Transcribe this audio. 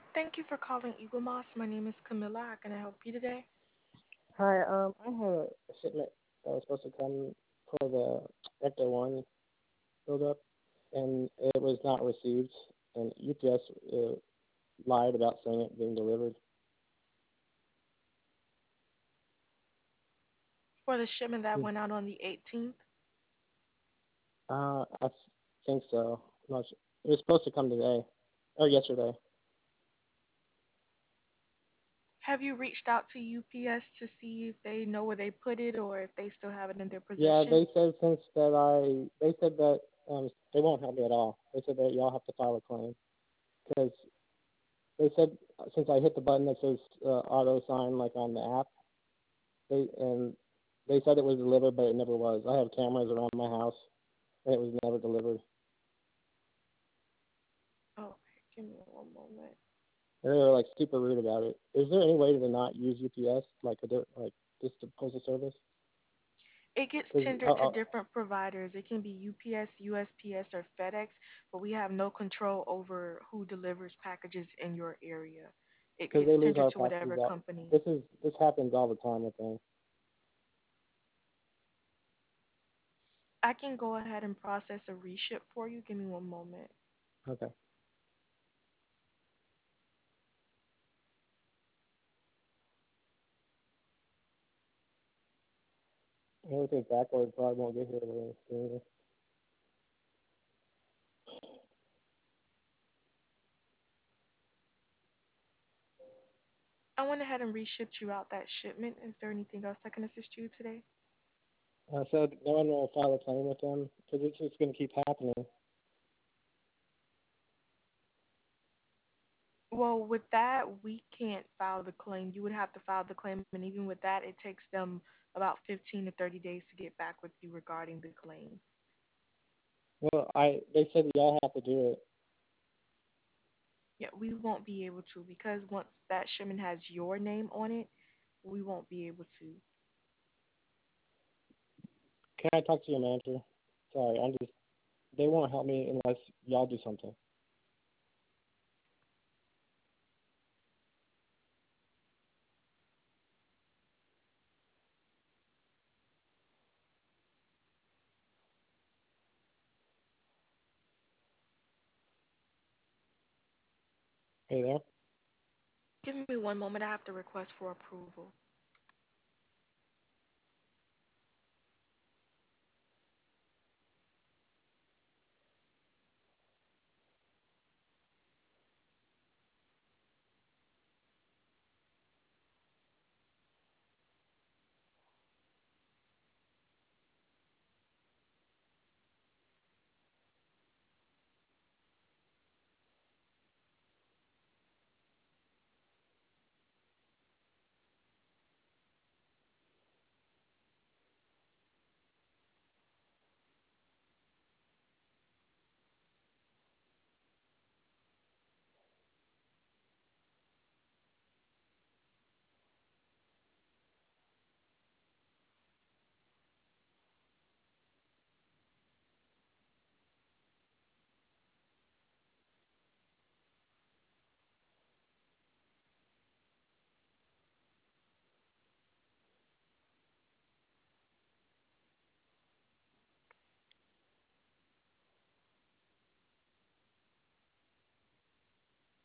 Thank you for calling Eagle Moss. My name is Camilla. How can I help you today? Hi, I have a shipment that was supposed to come for the Ecto One buildup, and it was not received. And UPS lied about saying it being delivered. For the shipment that Hmm. went out on the 18th, I think so. I'm not sure. It was supposed to come today or yesterday. have you reached out to UPS to see if they know where they put it or if they still have it in their Yeah, possession? they said they said that they won't help me at all. They said that y'all have to file a claim because they said since I hit the button that says auto sign like on the app, and they said it was delivered, but it never was. I have cameras around my house, and it was never delivered. Okay, give me one moment. And they were like super rude about it. Is there any way to not use UPS like just the postal service? It gets Because tendered to different providers. It can be UPS, USPS, or FedEx, but we have no control over who delivers packages in your area. It they gets lose tendered our to whatever packages all. company. This happens all the time with them. I can go ahead and process a reship for you. Give me one moment. Okay, everything backwards probably won't get here very soon. I went ahead and reshipped you out that shipment. Is there anything else I can assist you today? So no one will file a claim with them because it's just going to keep happening. Well, with that, we can't file the claim. You would have to file the claim, and even with that, it takes them about 15 to 30 days to get back with you regarding the claim. Well, they said y'all have to do it. Yeah, we won't be able to because once that shipment has your name on it, we won't be able to. Can I talk to your manager? Sorry, I'm just they won't help me unless y'all do something. Hey there. Give me one moment. I have to request for approval.